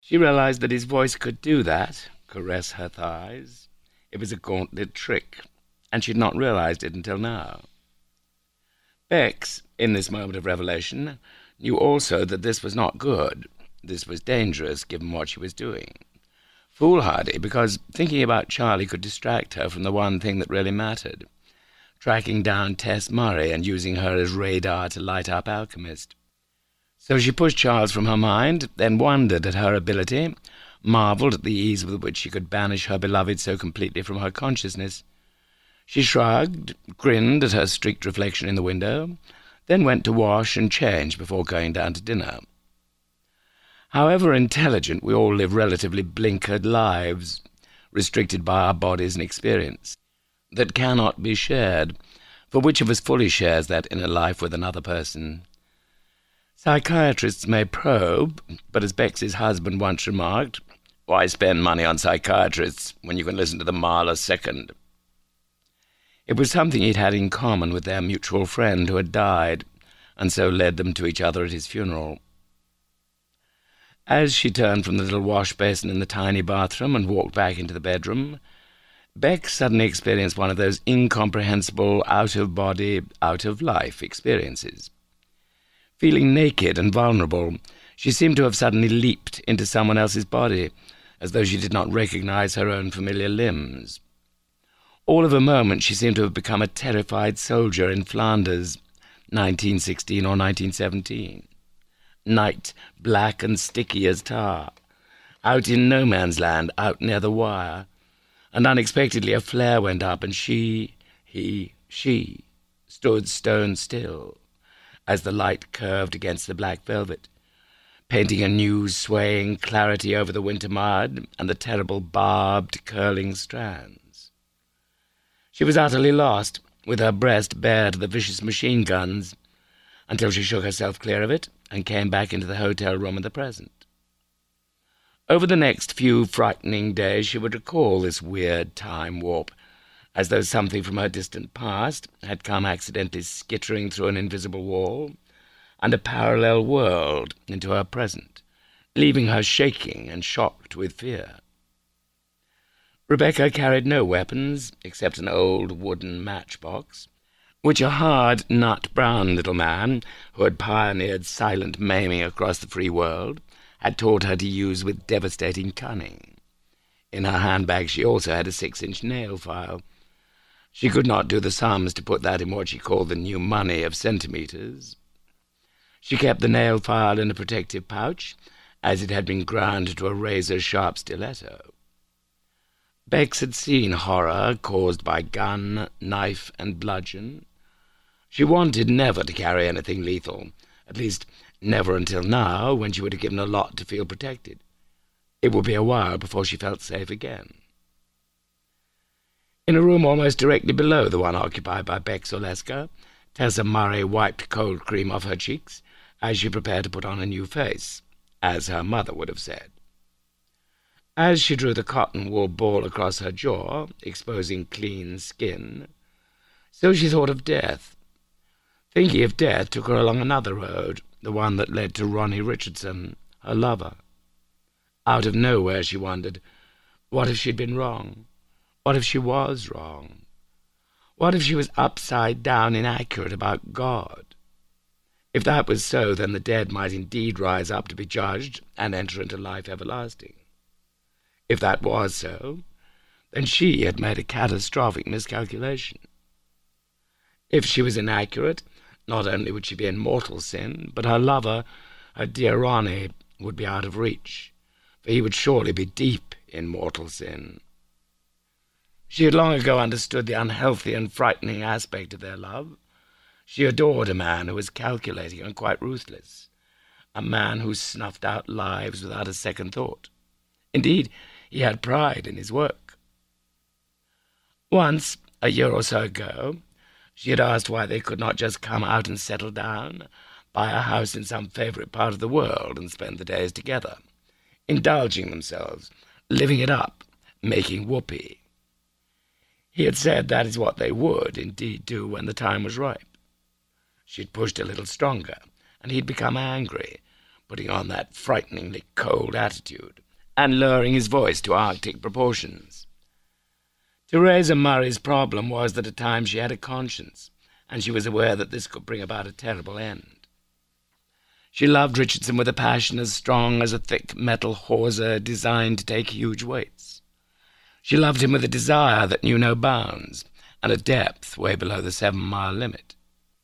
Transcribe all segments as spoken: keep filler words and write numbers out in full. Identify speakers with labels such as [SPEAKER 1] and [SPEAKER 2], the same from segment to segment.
[SPEAKER 1] She realized that his voice could do that, caress her thighs. It was a gauntlet trick, and she had not realized it until now. Bex, in this moment of revelation, knew also that this was not good. This was dangerous, given what she was doing. Foolhardy, because thinking about Charlie could distract her from the one thing that really mattered, tracking down Tess Murray and using her as radar to light up Alchemist. So she pushed Charles from her mind, then wondered at her ability, marvelled at the ease with which she could banish her beloved so completely from her consciousness. She shrugged, grinned at her streaked reflection in the window, then went to wash and change before going down to dinner. However intelligent, we all live relatively blinkered lives, restricted by our bodies and experience, that cannot be shared, for which of us fully shares that inner life with another person? Psychiatrists may probe, but as Bex's husband once remarked, why spend money on psychiatrists when you can listen to the Mile a second? It was something he'd had in common with their mutual friend who had died, and so led them to each other at his funeral. As she turned from the little wash basin in the tiny bathroom and walked back into the bedroom, Bex suddenly experienced one of those incomprehensible out-of-body, out-of-life experiences. Feeling naked and vulnerable, she seemed to have suddenly leaped into someone else's body, as though she did not recognize her own familiar limbs. All of a moment she seemed to have become a terrified soldier in Flanders, nineteen sixteen or nineteen seventeen. Night, black and sticky as tar, out in no man's land, out near the wire, and unexpectedly a flare went up, and she, he, she, stood stone still, as the light curved against the black velvet, painting a new swaying clarity over the winter mud and the terrible barbed, curling strands. She was utterly lost, with her breast bare to the vicious machine guns, until she shook herself clear of it and came back into the hotel room of the present. Over the next few frightening days she would recall this weird time warp, as though something from her distant past had come accidentally skittering through an invisible wall and a parallel world into her present, leaving her shaking and shocked with fear. Rebecca carried no weapons except an old wooden matchbox, which a hard, nut-brown little man, who had pioneered silent maiming across the free world, had taught her to use with devastating cunning. In her handbag she also had a six-inch nail file. She could not do the sums to put that in what she called the new money of centimetres. She kept the nail file in a protective pouch, as it had been ground to a razor-sharp stiletto. Bex had seen horror caused by gun, knife, and bludgeon. She wanted never to carry anything lethal, at least never until now, when she would have given a lot to feel protected. It would be a while before she felt safe again. In a room almost directly below the one occupied by Bex Oleska, Tessa Murray wiped cold cream off her cheeks as she prepared to put on a new face, as her mother would have said. As she drew the cotton-wool ball across her jaw, exposing clean skin, so she thought of death. Thinking of death took her along another road, the one that led to Ronnie Richardson, her lover. Out of nowhere she wondered, what if she'd been wrong? What if she was wrong? What if she was upside down inaccurate about God? If that was so, then the dead might indeed rise up to be judged and enter into life everlasting. If that was so, then she had made a catastrophic miscalculation. If she was inaccurate, not only would she be in mortal sin, but her lover, her dear Ronnie, would be out of reach, for he would surely be deep in mortal sin. She had long ago understood the unhealthy and frightening aspect of their love. She adored a man who was calculating and quite ruthless, a man who snuffed out lives without a second thought. Indeed, he had pride in his work. Once, a year or so ago, she had asked why they could not just come out and settle down, buy a house in some favourite part of the world and spend the days together, indulging themselves, living it up, making whoopee. He had said that is what they would indeed do when the time was ripe. She had pushed a little stronger, and he had become angry, putting on that frighteningly cold attitude, and lowering his voice to Arctic proportions. Theresa Murray's problem was that at times she had a conscience, and she was aware that this could bring about a terrible end. She loved Richardson with a passion as strong as a thick metal hawser designed to take huge weights. She loved him with a desire that knew no bounds, and a depth way below the seven-mile limit.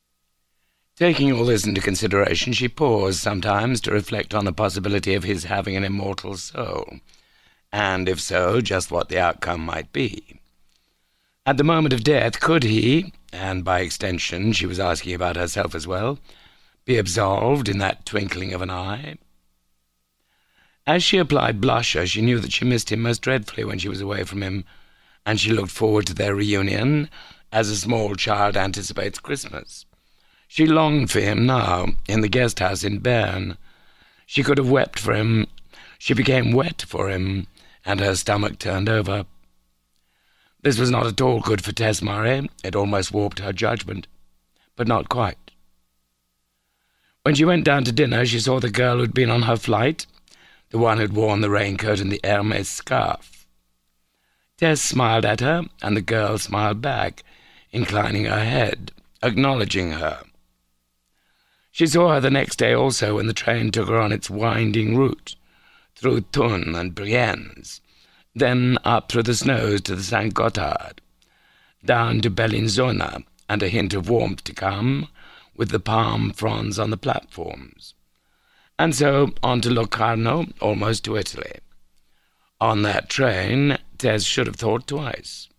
[SPEAKER 1] Taking all this into consideration, she paused sometimes to reflect on the possibility of his having an immortal soul, and if so, just what the outcome might be. At the moment of death, could he, and by extension she was asking about herself as well, be absolved in that twinkling of an eye? As she applied blusher, she knew that she missed him most dreadfully when she was away from him, and she looked forward to their reunion as a small child anticipates Christmas. She longed for him now, in the guest house in Bern. She could have wept for him. She became wet for him, and her stomach turned over. This was not at all good for Tess Murray. It almost warped her judgment, but not quite. When she went down to dinner, she saw the girl who'd been on her flight, the one who'd worn the raincoat and the Hermes scarf. Tess smiled at her, and the girl smiled back, inclining her head, acknowledging her. She saw her the next day also when the train took her on its winding route, through Thun and Brienz, then up through the snows to the Saint Gothard, down to Bellinzona, and a hint of warmth to come, with the palm fronds on the platforms, and so on to Locarno, almost to Italy. On that train, Tess should have thought twice.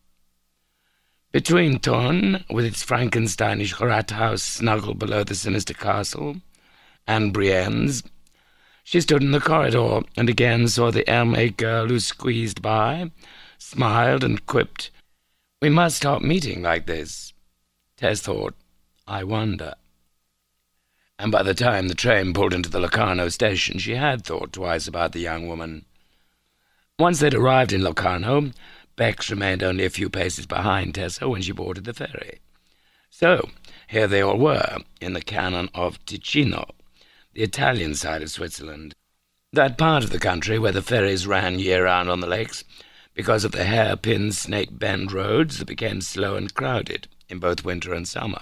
[SPEAKER 1] Between Thun, with its Frankensteinish Rathaus snuggled below the sinister castle, and Brienz, she stood in the corridor and again saw the Hermes girl who squeezed by, smiled and quipped, "We must stop meeting like this." Tess thought, "I wonder." And by the time the train pulled into the Locarno station, she had thought twice about the young woman. Once they'd arrived in Locarno, Bex remained only a few paces behind Tessa when she boarded the ferry. So, here they all were, in the canon of Ticino, the Italian side of Switzerland, that part of the country where the ferries ran year-round on the lakes because of the hairpin snake-bend roads that became slow and crowded in both winter and summer.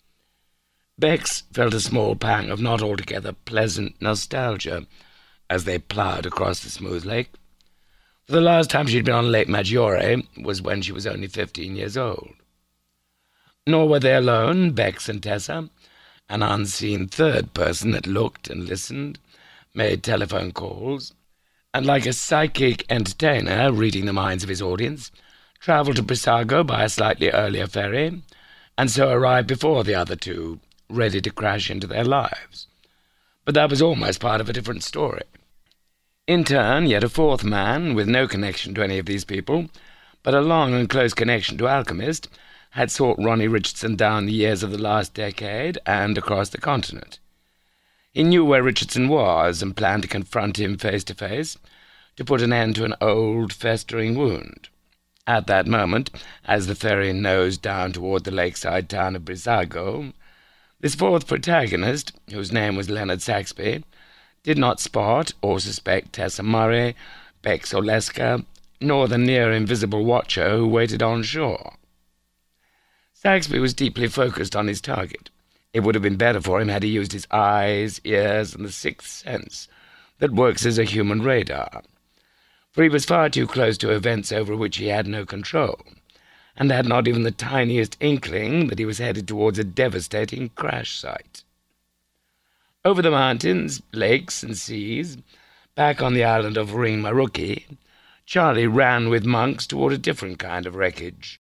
[SPEAKER 1] Bex felt a small pang of not altogether pleasant nostalgia as they ploughed across the smooth lake. For the last time she'd been on Lake Maggiore was when she was only fifteen years old. Nor were they alone, Bex and Tessa. An unseen third person that looked and listened, made telephone calls, and like a psychic entertainer reading the minds of his audience, travelled to Brissago by a slightly earlier ferry, and so arrived before the other two, ready to crash into their lives. But that was almost part of a different story. In turn, yet a fourth man, with no connection to any of these people, but a long and close connection to Alchemist, had sought Ronnie Richardson down the years of the last decade and across the continent. He knew where Richardson was and planned to confront him face to face, to put an end to an old, festering wound. At that moment, as the ferry nosed down toward the lakeside town of Brissago, this fourth protagonist, whose name was Leonard Saxby, did not spot or suspect Tessa Murray, Bex Oleska, nor the near-invisible watcher who waited on shore. Saxby was deeply focused on his target. It would have been better for him had he used his eyes, ears, and the sixth sense that works as a human radar, for he was far too close to events over which he had no control, and had not even the tiniest inkling that he was headed towards a devastating crash site. Over the mountains, lakes, and seas, back on the island of Ringmaruki, Charlie ran with Monks toward a different kind of wreckage.